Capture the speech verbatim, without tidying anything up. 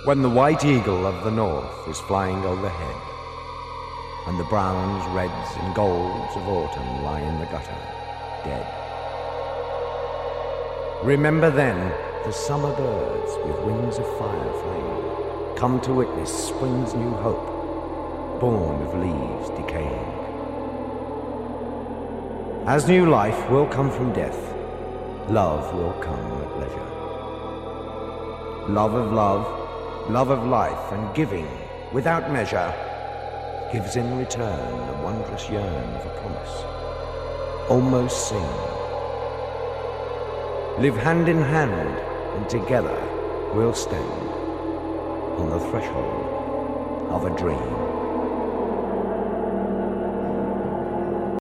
when the white eagle of the north is flying overhead, and the browns, reds, and golds of autumn lie in the gutter, dead. Remember then the summer birds with wings of fire flame come to witness spring's new hope, born of leaves decaying. As new life will come from death, love will come at leisure. Love of love, love of life, and giving without measure gives in return the wondrous yearn of a promise, almost seen. Live hand in hand, and together we'll stand on the threshold of a dream.